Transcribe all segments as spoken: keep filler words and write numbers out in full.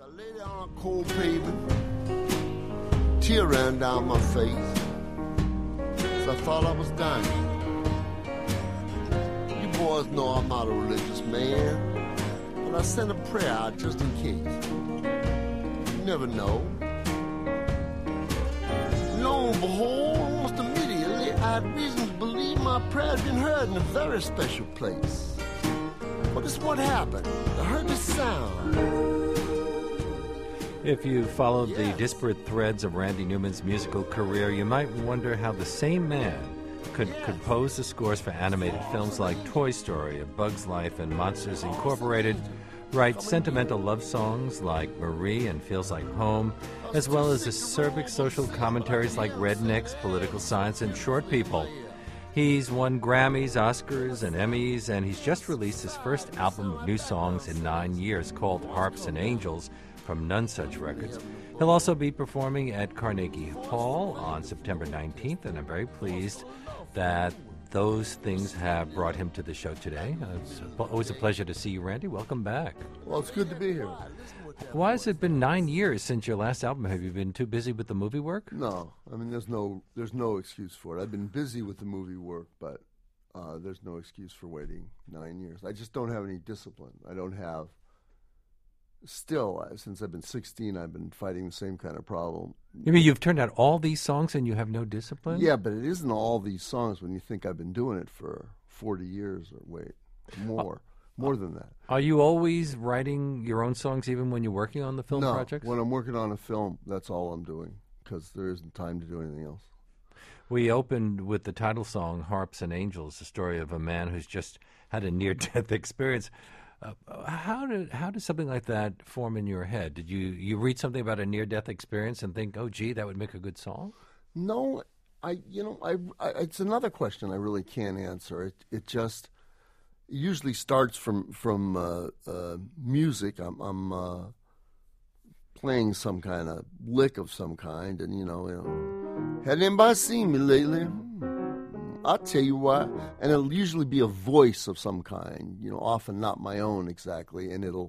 I lay down on cold pavement, tear ran down my face, so I thought I was dying. You boys know I'm not a religious man, but I sent a prayer out just in case. You never know. Lo and behold, almost immediately, I had reason to believe my prayer had been heard in a very special place. Well, this is what happened. I heard this sound. If you followed Yes. the disparate threads of Randy Newman's musical career, you might wonder how the same man could Yes. compose the scores for animated films like Toy Story, A Bug's Life, and Monsters Incorporated, write sentimental love songs like Marie and Feels Like Home, as well as acerbic social commentaries like Rednecks, Political Science, and Short People. He's won Grammys, Oscars, and Emmys, and he's just released his first album of new songs in nine years called Harps and Angels from None Such Records. He'll also be performing at Carnegie Hall on September nineteenth, and I'm very pleased that those things have brought him to the show today. Uh, It's always a pleasure to see you, Randy. Welcome back. Well, it's good to be here. Why has it been nine years since your last album? Have you been too busy with the movie work? No, I mean, there's no, there's no excuse for it. I've been busy with the movie work, but uh, there's no excuse for waiting nine years. I just don't have any discipline. I don't have. Still, uh, since I've been sixteen, I've been fighting the same kind of problem. You mean you've turned out all these songs and you have no discipline? Yeah, but it isn't all these songs when you think I've been doing it for forty years or wait, more, more than that. Are you always writing your own songs even when you're working on the film no, projects? when I'm working on a film, that's all I'm doing because there isn't time to do anything else. We opened with the title song, Harps and Angels, the story of a man who's just had a near-death experience. Uh, how did how did something like that form in your head? Did you, you read something about a near-death experience and think, oh, gee, that would make a good song? No, I you know I, I it's another question I really can't answer. It it just it usually starts from from uh, uh, music. I'm I'm uh, playing some kind of lick of some kind, and you know, you know, had anybody seen me lately? I'll tell you why. And it'll usually be a voice of some kind, you know, often not my own exactly, and it'll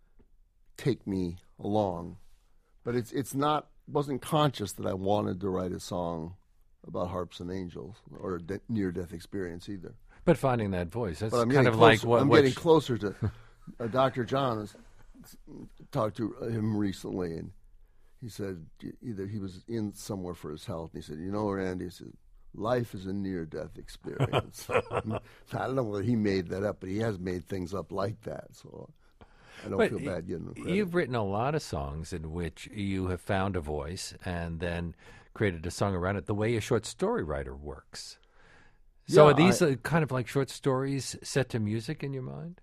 take me along. But it's it's not wasn't conscious that I wanted to write a song about harps and angels or a de- near-death experience either. But finding that voice, that's But I'm kind getting of closer, like what... I'm what getting sh- closer to uh, Doctor John. Has talked to him recently, and he said either he was in somewhere for his health, and he said, you know, Randy, he said, life is a near-death experience. I don't know whether he made that up, but he has made things up like that, so I don't But feel bad giving him credit. You've written a lot of songs in which you have found a voice and then created a song around it, the way a short story writer works. So Yeah, are these I- uh, kind of like short stories set to music in your mind?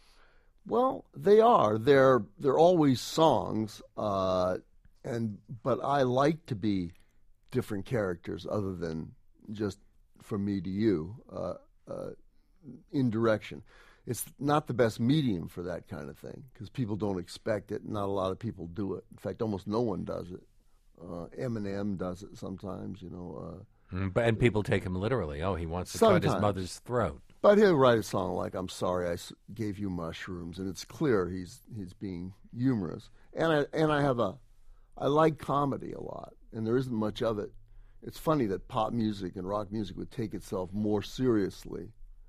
Well, they are. They're they're always songs, uh, and but I like to be different characters other than just from me to you uh, uh, in direction. It's not the best medium for that kind of thing because people don't expect it. Not a lot of people do it. In fact, almost no one does it. Uh, Eminem does it sometimes, you know. Uh, Mm, but and people take him literally. Oh, he wants to cut his Sometimes. mother's throat. But he'll write a song like "I'm sorry I s- gave you mushrooms," and it's clear he's he's being humorous. And I and I have a, I like comedy a lot, and there isn't much of it. It's funny that pop music and rock music would take itself more seriously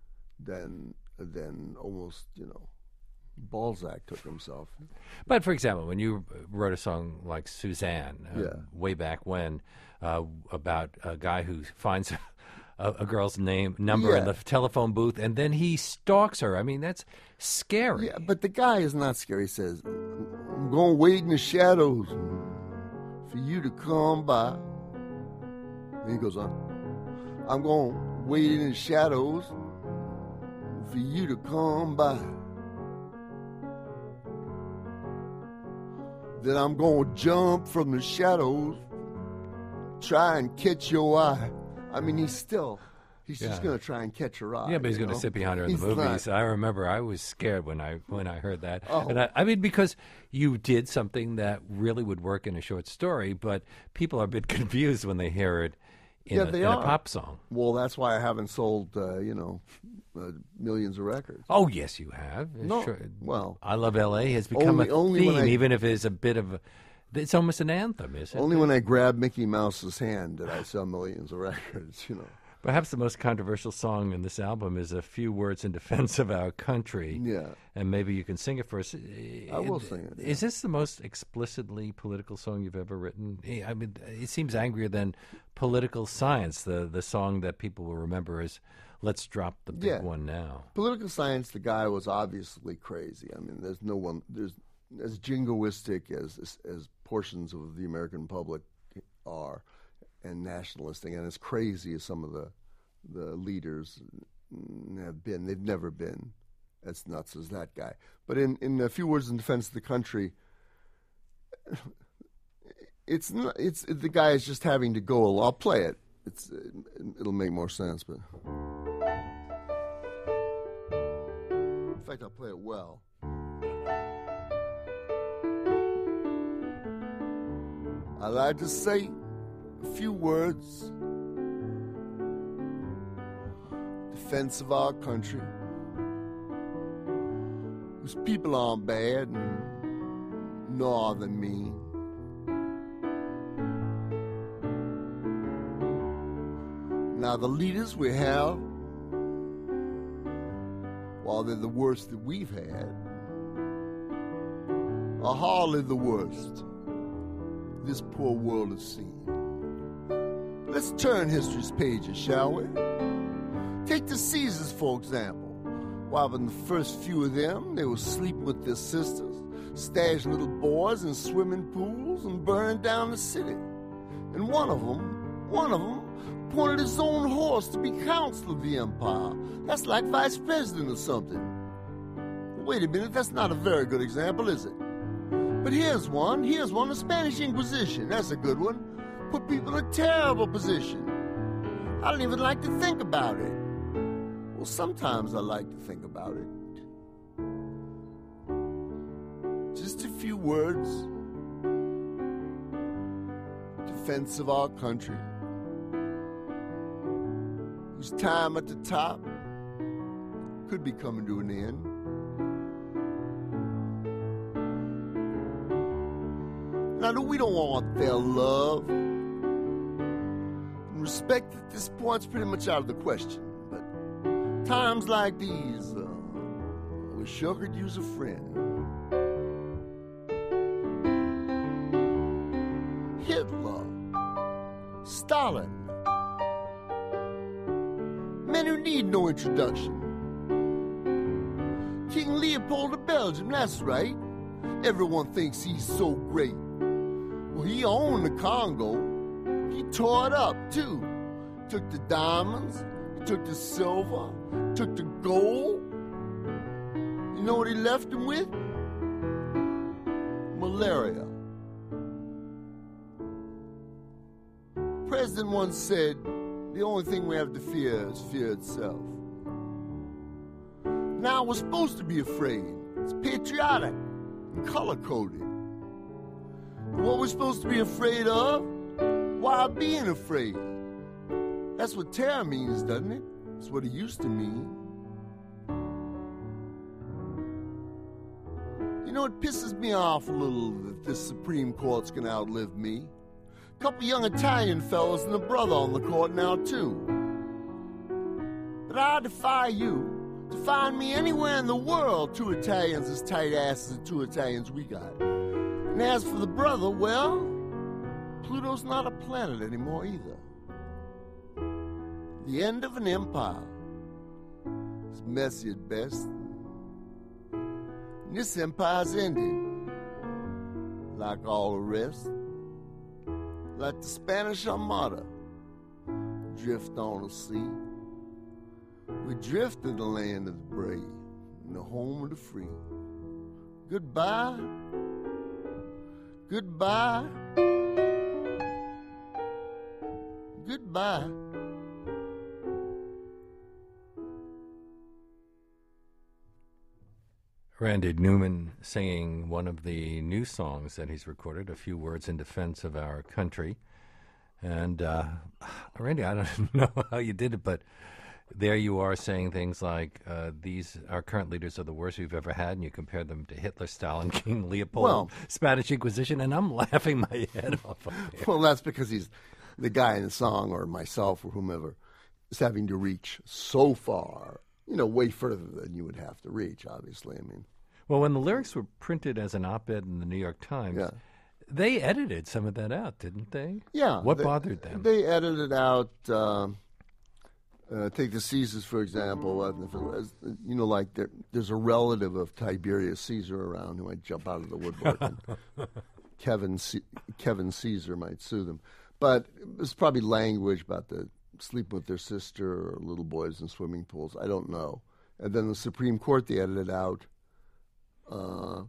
than than almost you know Balzac took himself. But for example, when you wrote a song like Suzanne, uh, Yeah. way back when, uh, about a guy who finds a, a girl's name number in Yeah. the telephone booth and then he stalks her. I mean, that's scary. Yeah, but the guy is not scary. He says, "I'm gonna wait in the shadows for you to come by." Then he goes on, "I'm gonna wait in the shadows for you to come by. Then I'm gonna jump from the shadows, try and catch your eye." I mean, he's still, he's just Yeah. gonna try and catch her eye. Yeah, but he's you going to know? sit behind her in He's the movies. not- I remember I was scared when I when I heard that. Oh. And I, I mean, because you did something that really would work in a short story, but people are a bit confused when they hear it in, yeah, a, they in a are. pop song. Well, that's why I haven't sold, uh, you know, uh, millions of records. Oh, yes, you have. No, Sure. well, I Love L A has become only- a only when theme, I- even if it's a bit of a, it's almost an anthem, isn't it? only when I grab Mickey Mouse's hand did I sell millions of records, you know. Perhaps the most controversial song in this album is A Few Words in Defense of Our Country. Yeah. And maybe you can sing it for us. I will sing it, yeah. Is this the most explicitly political song you've ever written? I mean, it seems angrier than Political Science, the, the song that people will remember as Let's Drop the Big Yeah. One Now. Political Science, the guy was obviously crazy. I mean, there's no one, there's as jingoistic as, as, as portions of the American public are, and nationalistic, and as crazy as some of the the leaders have been. They've never been as nuts as that guy. But in, in A Few Words in Defense of the Country, it's not, it's the guy is just having to go. I'll play it. It's it'll make more sense. But in fact, I'll play it well. I like to say a few words. Defense of our country, whose people aren't bad and nor than mean. Now the leaders we have, while they're the worst that we've had, are hardly the worst this poor world has seen. Let's turn history's pages, shall we? Take the Caesars, for example. While in the first few of them, they were sleeping with their sisters, stashing little boys in swimming pools, and burning down the city. And one of them, one of them, appointed his own horse to be consul of the empire. That's like vice president or something. Wait a minute, that's not a very good example, is it? But here's one, here's one, the Spanish Inquisition. That's a good one. Put people in a terrible position. I don't even like to think about it. Well, sometimes I like to think about it. Just a few words. Defense of our country, whose time at the top could be coming to an end. Now, we don't want their love. And respect at this point's pretty much out of the question. But times like these, uh, we sure could use a friend. Hitler, Stalin, men who need no introduction. King Leopold of Belgium, that's right. Everyone thinks he's so great. Well, he owned the Congo. He tore it up, too. Took the diamonds, took the silver, took the gold. You know what he left him with? Malaria. The president once said, the only thing we have to fear is fear itself. Now, we're supposed to be afraid. It's patriotic and color-coded. What we're supposed to be afraid of? Why being afraid? That's what terror means, doesn't it? It's what it used to mean. You know, it pisses me off a little that this Supreme Court's gonna outlive me. A couple young Italian fellas and a brother on the court now, too. But I defy you to find me anywhere in the world two Italians as tight asses as two Italians we got. And as for the brother, well, Pluto's not a planet anymore either. The end of an empire. It's messy at best. And this empire's ending. Like all the rest. Like the Spanish Armada. Drift on the sea. We drift in the land of the brave. In the home of the free. Goodbye. Goodbye. Goodbye. Randy Newman singing one of the new songs that he's recorded, A Few Words in Defense of Our Country. And, uh, Randy, I don't know how you did it, but there you are saying things like, uh, these, our current leaders are the worst we've ever had, and you compare them to Hitler, Stalin, King Leopold, Well- Spanish Inquisition, and I'm laughing my head off. Up here. Well, that's because he's the guy in the song, or myself, or whomever, is having to reach so far, you know, way further than you would have to reach, obviously. I mean, Well, when the lyrics were printed as an op-ed in the New York Times, Yeah. they edited some of that out, didn't they? yeah. What they, bothered them? They edited out, um, uh, take the Caesars, for example. Uh, you know, like there, there's a relative of Tiberius Caesar around who might jump out of the woodwork. and Kevin, C- Kevin Caesar might sue them. But it's probably language about the sleeping with their sister or little boys in swimming pools. I don't know. And then the Supreme Court, they edited out. Uh,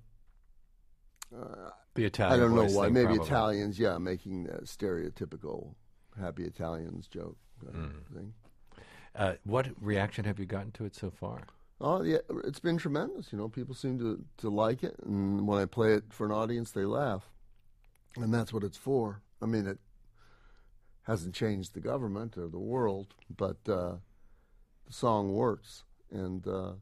uh, The Italian I don't know voice why. thing, Maybe probably. Italians, yeah, making a stereotypical happy Italians joke uh, Mm. thing. Uh, what reaction have you gotten to it so far? Oh, yeah, it's been tremendous. You know, people seem to, to like it, and when I play it for an audience, they laugh, and that's what it's for. I mean, it hasn't changed the government or the world, but uh, the song works, and uh,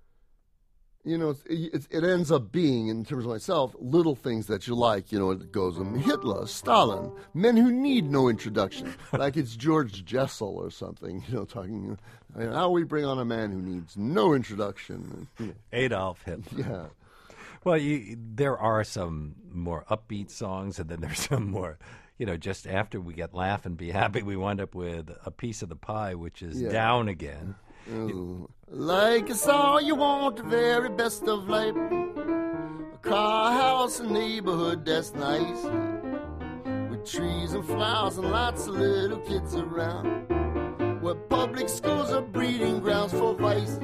you know, it's, it, it ends up being, in terms of myself, little things that you like. You know, it goes um, Hitler, Stalin, men who need no introduction, like it's George Jessel or something. You know, talking. I mean, how we bring on a man who needs no introduction. You know, Adolf Hitler. yeah. Well, you, there are some more upbeat songs, and then there's some more, you know, just after we get laugh and be happy, we wind up with A Piece of the Pie, which is Yeah. down again. Ooh. Like it's all you want, the very best of life. A car, house, a neighborhood that's nice, with trees and flowers and lots of little kids around, where public schools are breeding grounds for vice.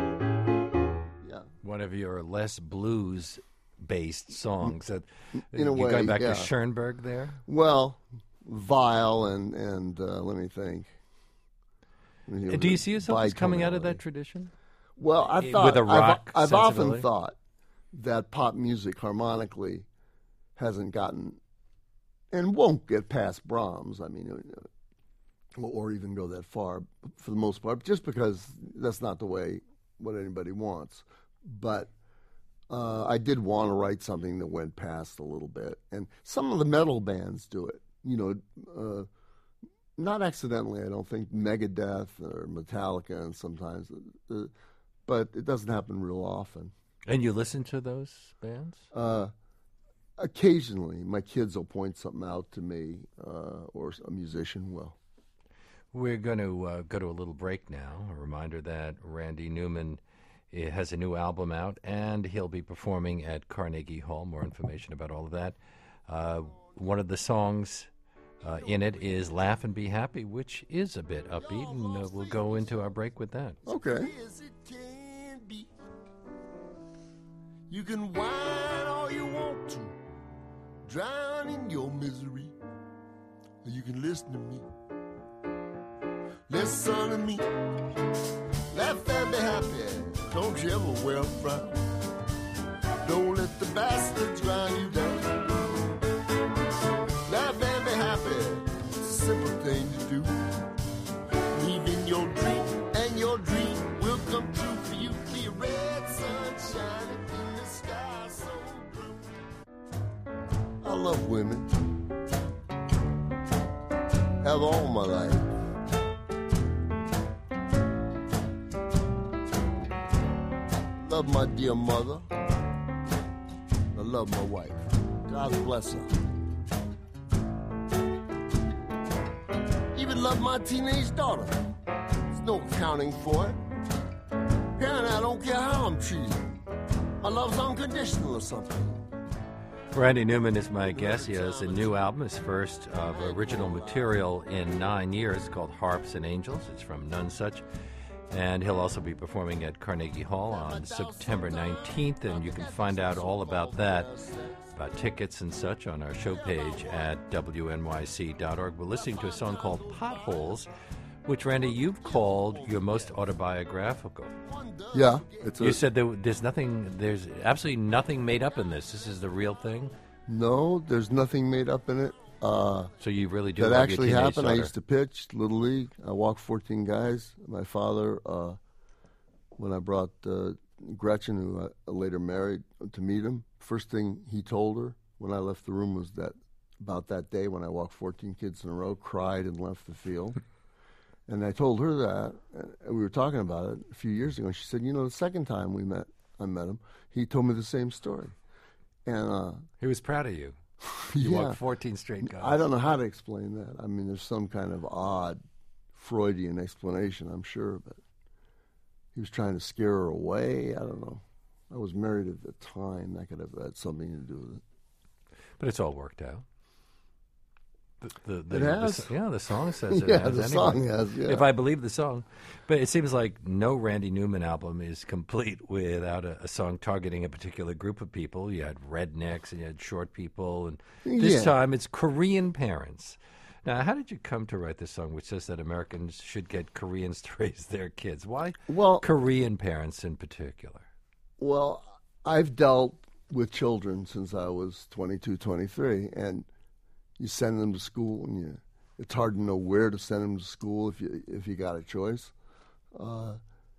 Yeah. One of your less blues-based songs. That, In a you're way, going back yeah. to Schoenberg there? Well, vile and and uh, let me think. You know, Do you see yourself as coming out of bitonality. that tradition? Well, I With thought a rock I've, I've often sensibility? thought that pop music harmonically hasn't gotten and won't get past Brahms. I mean, uh, or even go that far for the most part, just because that's not the way what anybody wants. But uh, I did want to write something that went past a little bit, and some of the metal bands do it. You know. Uh, Not accidentally, I don't think. Megadeth or Metallica, and sometimes, uh, but it doesn't happen real often. And you listen to those bands? Uh, occasionally, my kids will point something out to me, uh, or a musician will. We're going to uh, go to a little break now. A reminder that Randy Newman uh, has a new album out, and he'll be performing at Carnegie Hall. More information about all of that. Uh, one of the songs uh, in it is Laugh and Be Happy, which is a bit upbeat, and uh, we'll go into our break with that. Okay. As it can be. You can whine all you want to, drown in your misery, or you can listen to me. Listen to me, laugh and be happy. Don't you ever wear a frown. Don't let the bastards grind you down. Laugh and be happy. It's a simple thing to do. Believe in your dream, and your dream will come true for you. Be a red sun shining in the sky so blue. I love women. Have all my life. Love my dear mother. I love my wife. God bless her. Even love my teenage daughter. There's no accounting for it. And I don't care how I'm treated. My love's unconditional or something. Randy Newman is my guest. He has a new album, his first of original material in nine years, called Harps and Angels. It's from None Such. And he'll also be performing at Carnegie Hall on September nineteenth, and you can find out all about that, about tickets and such, on our show page at W N Y C dot org. We're listening to a song called Potholes, which, Randy, you've called your most autobiographical. Yeah, it's a, You said there, there's nothing, there's absolutely nothing made up in this. This is the real thing? no, there's nothing made up in it. Uh, So you really do that love actually your teenage happened. I daughter. used to pitch Little League. I walked fourteen guys. My father, uh, when I brought uh, Gretchen, who I later married, to meet him, first thing he told her when I left the room was that about that day when I walked fourteen kids in a row, cried and left the field. And I told her that, and we were talking about it a few years ago, and she said, you know, the second time we met, I met him, he told me the same story. And uh, He was proud of you. You yeah, walked fourteen straight guys. I don't know how to explain that. I mean, there's some kind of odd Freudian explanation, I'm sure, but he was trying to scare her away. I don't know. I was married at the time. That could have had something to do with it. But it's all worked out. The, the, the, It has. The, yeah, the song says it Yeah, has. the anyway. song has, yeah. If I believe the song. But it seems like no Randy Newman album is complete without a, a song targeting a particular group of people. You had rednecks and you had short people. And this Yeah. time it's Korean parents. Now, how did you come to write this song, which says that Americans should get Koreans to raise their kids? Why Well, Korean parents in particular? Well, I've dealt with children since I was twenty-two, twenty-three, and you send them to school, and you, it's hard to know where to send them to school if you if you got a choice. Uh,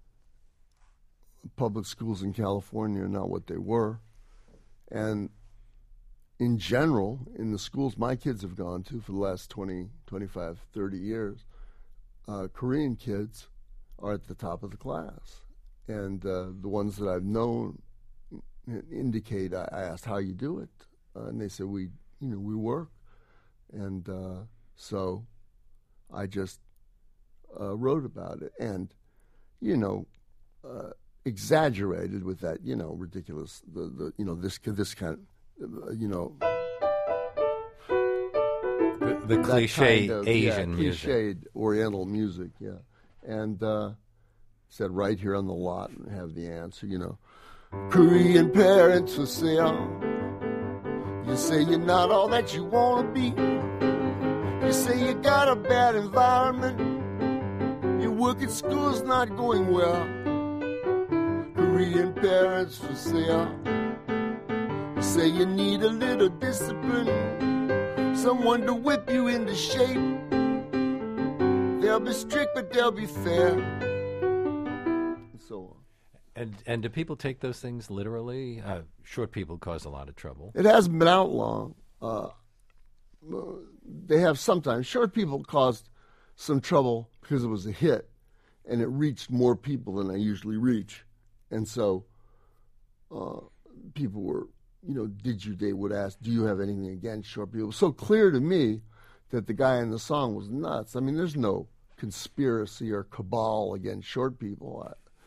public schools in California are not what they were, and in general, in the schools my kids have gone to for the last twenty, twenty-five, thirty years, uh, Korean kids are at the top of the class. And uh, the ones that I've known indicate, I, I asked how you do it, uh, and they said, we, you know, we work. And uh, so I just uh, wrote about it and, you know, uh, exaggerated with that, you know, ridiculous, the, the you know, this, this kind of, uh, you know, The, the that cliche kind of, Asian yeah, music. cliched Oriental music, yeah. And uh, said right here on the lot and have the answer, you know. Korean parents for sale. You say you're not all that you want to be. You say you got a bad environment. Your work at school's not going well. Korean parents for sale. You say you need a little discipline. Someone to whip you into shape. They'll be strict, but they'll be fair. And so on. And and do people take those things literally? Uh, short people cause a lot of trouble. It hasn't been out long. Uh, they have sometimes. Short people caused some trouble because it was a hit, and it reached more people than I usually reach. And so uh, people were, you know, did you, they would ask, do you have anything against short people? It was so clear to me that the guy in the song was nuts. I mean, there's no conspiracy or cabal against short people.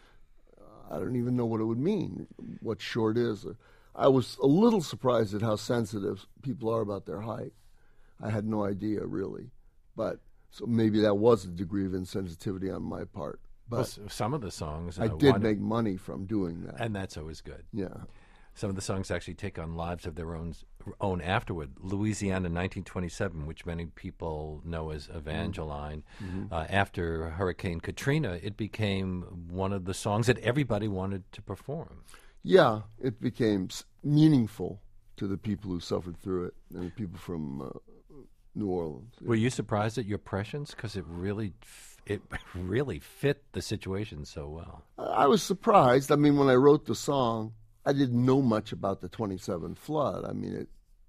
I, I don't even know what it would mean, what short is. I was a little surprised at how sensitive people are about their height. I had no idea, really. But so maybe that was a degree of insensitivity on my part. But Well, s- some of the songs uh, I did one- make money from doing that. and that's always good. Yeah. Some of the songs actually take on lives of their own own afterward. Louisiana, nineteen twenty-seven, which many people know as Evangeline. Mm-hmm. Uh, after Hurricane Katrina, it became one of the songs that everybody wanted to perform. Yeah, it became s- meaningful to the people who suffered through it and the people from uh, New Orleans. Were you surprised at your prescience? Because it really, f- it really fit the situation so well. I was surprised. I mean, when I wrote the song, I didn't know much about the twenty-seven flood. I mean, it.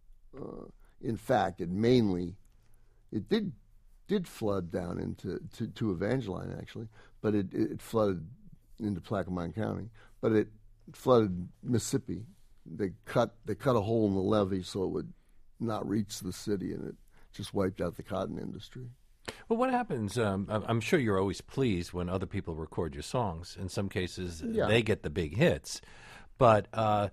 Uh, in fact, it mainly, it did did flood down into to, to Evangeline actually, but it, it flooded into Plaquemine County. But it flooded Mississippi. They cut they cut a hole in the levee so it would not reach the city, and it just wiped out the cotton industry. Well, what happens? Um, I- I'm sure you're always pleased when other people record your songs. In some cases, Yeah. they get the big hits. But uh,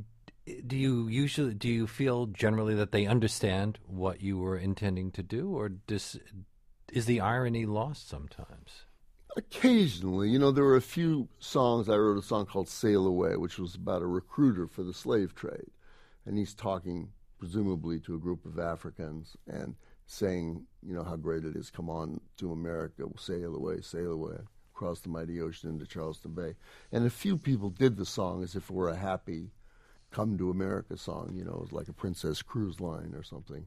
d- do you usually do you feel generally that they understand what you were intending to do, or dis, is the irony lost sometimes? Occasionally, you know, there were a few songs. I wrote a song called Sail Away, which was about a recruiter for the slave trade. And he's talking, presumably, to a group of Africans and saying, you know, how great it is. Come on to America, sail away, sail away, across the mighty ocean into Charleston Bay. And a few people did the song as if it were a happy come to America song, you know, it was like a Princess Cruise Line or something.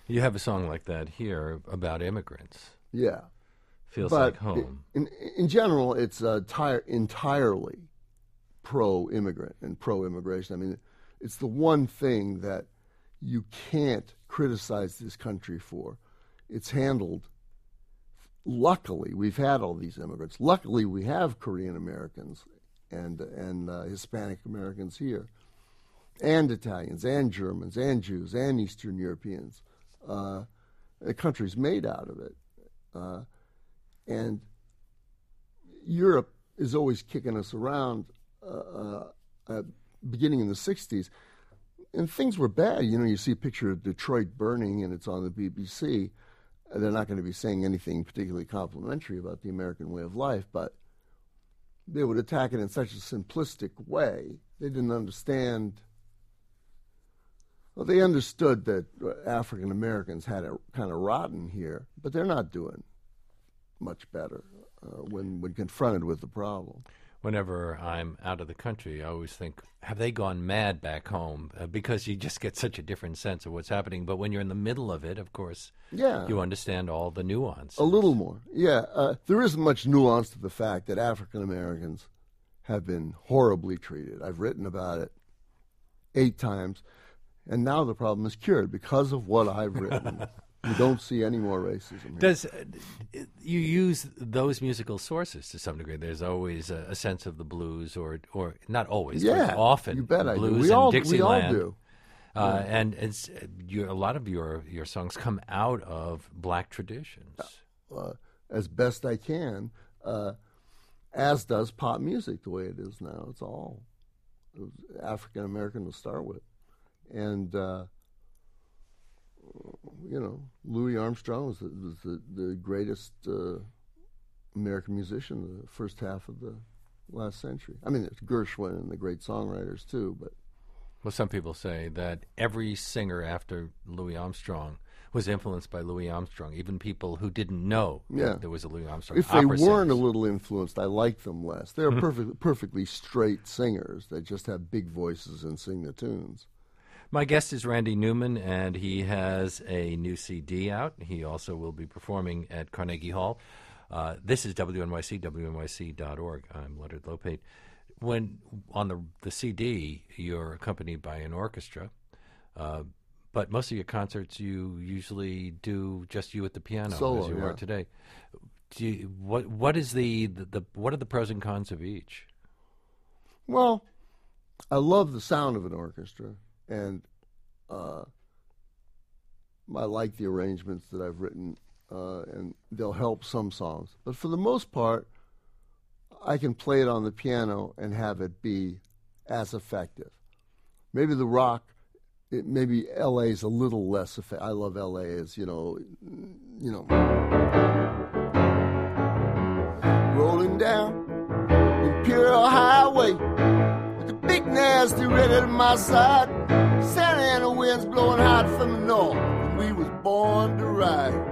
You have a song like that here about immigrants. Yeah. Feels But like home. In, in general, it's uh, tire, entirely pro-immigrant and pro-immigration. I mean, it's the one thing that you can't criticize this country for. It's handled. Luckily, we've had all these immigrants. Luckily, we have Korean Americans and and uh, Hispanic Americans here, and Italians, and Germans, and Jews, and Eastern Europeans. Uh, the country's made out of it. Uh, and Europe is always kicking us around, uh, uh, beginning in the sixties. And things were bad. You know, you see a picture of Detroit burning, and it's on the B B C. They're not going to be saying anything particularly complimentary about the American way of life, but they would attack it in such a simplistic way. They didn't understand. Well, they understood that African Americans had it kind of rotten here, but they're not doing much better uh, when, when confronted with the problem. Whenever I'm out of the country, I always think, have they gone mad back home? Uh, because you just get such a different sense of what's happening. But when you're in the middle of it, of course, yeah. you understand all the nuance. A little more. Yeah. Uh, there isn't much nuance to the fact that African Americans have been horribly treated. I've written about it eight times. And now the problem is cured because of what I've written. You don't see any more racism here. Does uh, you use those musical sources to some degree? There's always a, a sense of the blues, or or not always, yeah, but often. You bet I do. Blues We all, and Dixieland. we all do. Uh, Yeah. And it's you, a lot of your your songs come out of black traditions. Uh, as best I can, uh, as does pop music the way it is now. It's all African American to start with, and. Uh, You know, Louis Armstrong was the, was the, the greatest uh, American musician in the first half of the last century. I mean, there's Gershwin and the great songwriters, too. But Well, some people say that every singer after Louis Armstrong was influenced by Louis Armstrong, even people who didn't know Yeah. that there was a Louis Armstrong. if they Opera weren't singers. a little influenced, I like them less. They're perfect, perfectly straight singers that just have big voices and sing the tunes. My guest is Randy Newman, and he has a new C D out. He also will be performing at Carnegie Hall. Uh, this is W N Y C, W N Y C dot org. I'm Leonard Lopate. When on the the C D, you're accompanied by an orchestra, uh, but most of your concerts you usually do just you at the piano, Solo, as you yeah. are today. Do you, what what is the, the, the what are the pros and cons of each? Well, I love the sound of an orchestra, and uh, I like the arrangements that I've written, uh, and they'll help some songs. But for the most part, I can play it on the piano and have it be as effective. Maybe the rock, it, maybe L A is a little less effective. I love L A as, you know, you know, rolling down Imperial Highway with the big nasty red at my side. Santa Ana winds blowing hot from the north, and we was born to ride.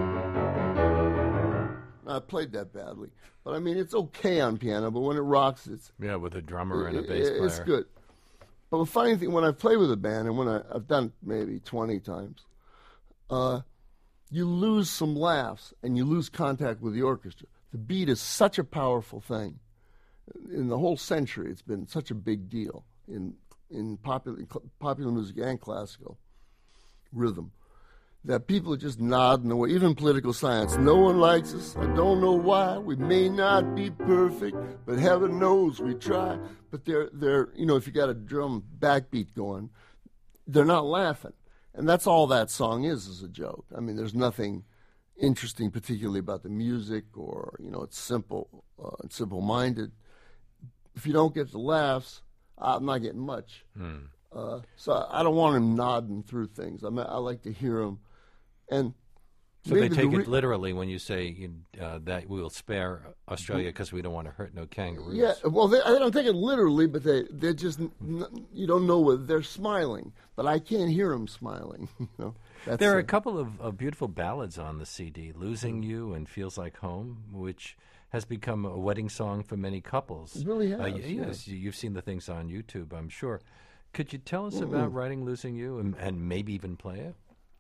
I played that badly, but I mean it's okay on piano. But when it rocks, it's Yeah, with a drummer and a it- bass player. it's good. But the funny thing, when I play with a band, and when I, I've done it maybe twenty times, uh, you lose some laughs and you lose contact with the orchestra. The beat is such a powerful thing. In the whole century, it's been such a big deal in in popular in cl- popular music and classical rhythm that people are just nodding away. Even political science, no one likes us. I don't know why. We may not be perfect, but heaven knows we try. But they're they're you know, if you got a drum backbeat going, they're not laughing, and that's all that song is is a joke. I mean, there's nothing interesting particularly about the music, or you know, it's simple, uh, it's simple-minded. If you don't get the laughs, I'm not getting much. Hmm. Uh, so I don't want him nodding through things. I mean, I like to hear him. And So they maybe take the re- it literally when you say you, uh, that we will spare Australia because we don't want to hurt no kangaroos. Yeah, well, they, I don't take it literally, but they they're just n- you don't know whether they're smiling, but I can't hear them smiling. You know, That's There are a it. couple of, of beautiful ballads on the C D, Losing You and Feels Like Home, which has become a wedding song for many couples. It really Uh, has, y- yeah. yes, you- you've seen the things on YouTube, I'm sure. Could you tell us about writing Losing You and, and maybe even play it?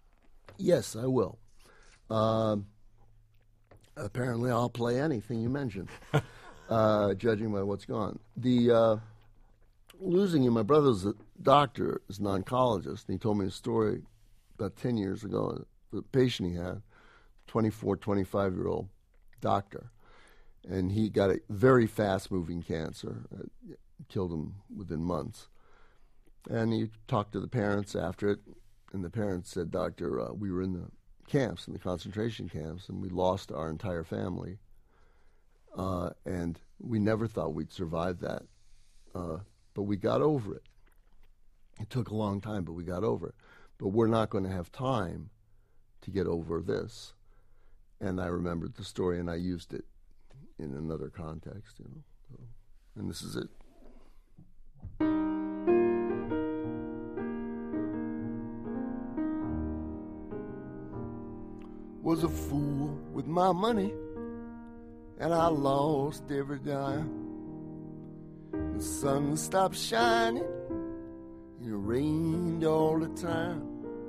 Yes, I will. Um, apparently, I'll play anything you mention, uh, judging by what's gone. The uh, losing you, my brother's a doctor, is an oncologist, and he told me a story about ten years ago. The patient he had, twenty-four, twenty-five-year-old doctor, and he got a very fast-moving cancer. It killed him within months. And he talked to the parents after it, and the parents said, Doctor, uh, we were in the camps, in the concentration camps, and we lost our entire family. Uh, and we never thought we'd survive that. Uh, but we got over it. It took a long time, but we got over it. But we're not going to have time to get over this. And I remembered the story, and I used it in another context, you know. So, and this is it. Was a fool with my money, and I lost every dime. The sun stopped shining, and it rained all the time.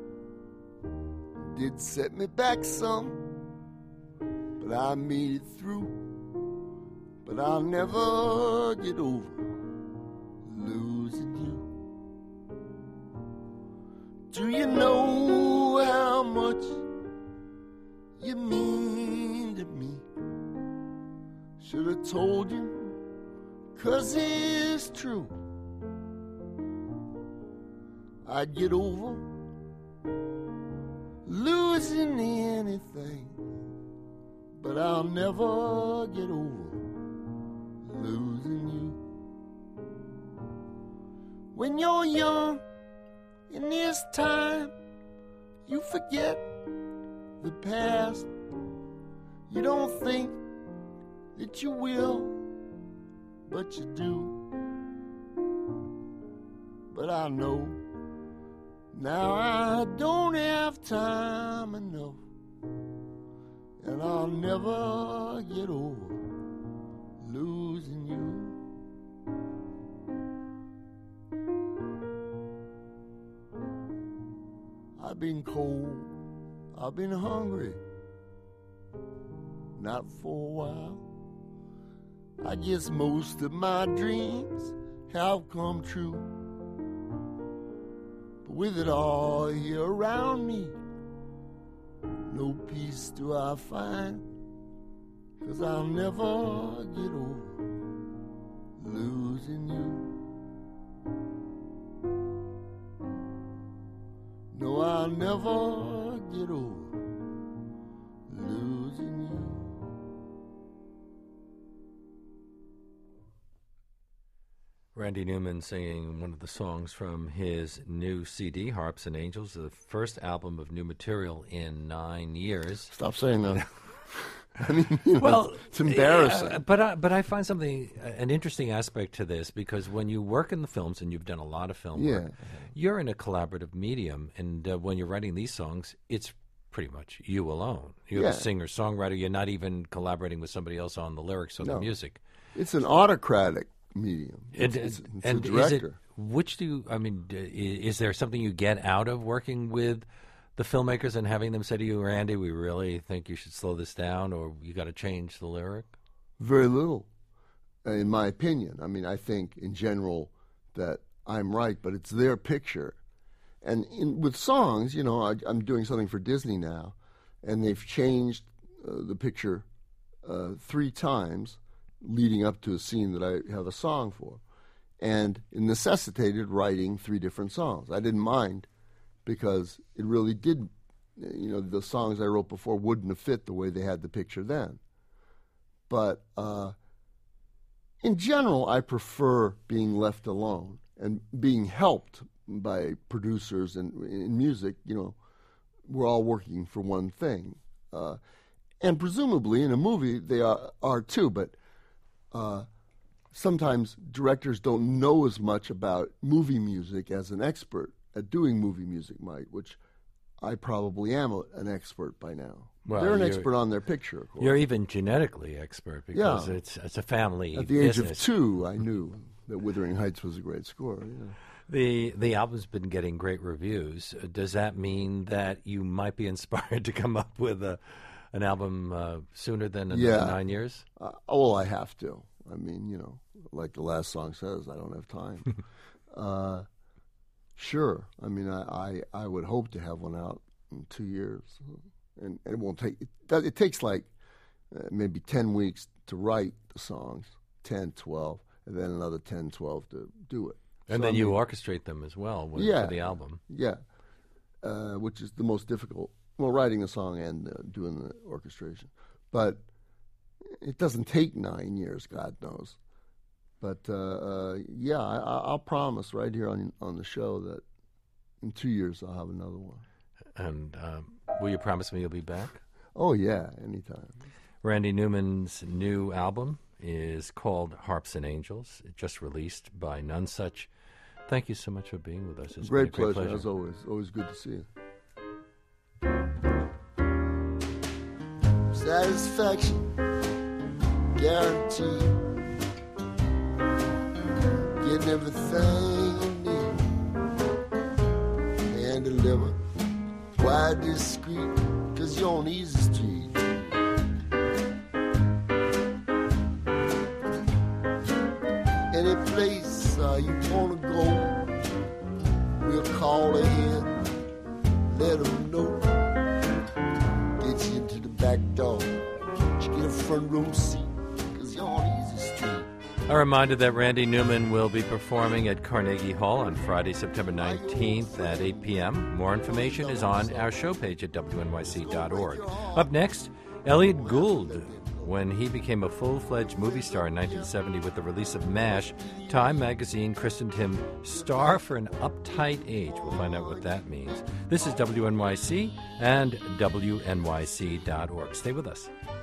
It did set me back some, but I made it through. But I'll never get over losing you. Do you know how much you mean to me? Should have told you, 'cause it's true. I'd get over losing anything, but I'll never get over losing you. When you're young, in this time, you forget the past. You don't think that you will, but you do. But I know now I don't have time enough, and I'll never get over losing you. I've been cold, I've been hungry, not for a while. I guess most of my dreams have come true. But with it all here around me, no peace do I find, 'cause I'll never get over losing you. No, I'll never get over losing you. Randy Newman singing one of the songs from his new C D, Harps and Angels, the first album of new material in nine years. Stop saying that. I mean, you know, Well, it's embarrassing. uh, but I, but I find something uh, an interesting aspect to this, because when you work in the films, and you've done a lot of film Yeah. work, you're in a collaborative medium, and uh, when you're writing these songs, it's pretty much you alone. You're Yeah. the singer-songwriter. You're not even collaborating with somebody else on the lyrics or No. the music. It's an autocratic medium. And, It's, it's, it's and a is it, director. which do you, I mean, d- i- is there something you get out of working with the filmmakers and having them say to you, Randy, we really think you should slow this down, or you got to change the lyric? Very little, in my opinion. I mean, I think in general that I'm right, but it's their picture. And in, with songs, you know, I, I'm doing something for Disney now, and they've changed uh, the picture uh, three times leading up to a scene that I have a song for. And it necessitated writing three different songs. I didn't mind, because it really did, you know, the songs I wrote before wouldn't have fit the way they had the picture then. But uh, in general, I prefer being left alone and being helped by producers. And in music, you know, we're all working for one thing. Uh, and presumably in a movie they are, are too, but uh, sometimes directors don't know as much about movie music as an expert at doing movie music might, which I probably am a, an expert by now. Well, They're an you're- expert on their picture, of course. You're even genetically expert, because Yeah. it's it's a family At the age business. of two, I knew that Wuthering Heights was a great score. Yeah. The the album's been getting great reviews. Does that mean that you might be inspired to come up with a an album uh, sooner than another Yeah. nine years? Uh, well, I have to. I mean, you know, like the last song says, I don't have time. uh, sure. I mean, I, I, I would hope to have one out in two years, and, and it won't take. It, does- it takes like uh, maybe ten weeks to write the songs, ten, twelve, and then another ten, twelve to do it. And So, then I you mean, orchestrate them as well with, Yeah. for the album. Yeah, uh, which is the most difficult. Well, writing the song and uh, doing the orchestration, but it doesn't take nine years. God knows. But uh, uh, yeah, I, I- I'll promise right here on on the show that in two years I'll have another one. And um, will you promise me you'll be back? Oh yeah, anytime. Randy Newman's new album is called Harps and Angels. It just released by None Such. Thank you so much for being with us. It's Great, been a great pleasure, pleasure. as always. Always good to see you. Satisfaction, guaranteed. Getting everything you need. Hand deliver, quite discreet, cause you're on easy street. Any place uh, you wanna go, we'll call ahead, let them know. Get you into the back door, you get a front row seat, cause you're on easy street. A reminder that Randy Newman will be performing at Carnegie Hall on Friday, September nineteenth at eight p.m. More information is on our show page at W N Y C dot org. Up next, Elliot Gould. When he became a full-fledged movie star in nineteen seventy with the release of MASH, Time magazine christened him Star for an Uptight Age. We'll find out what that means. This is W N Y C and W N Y C dot org. Stay with us.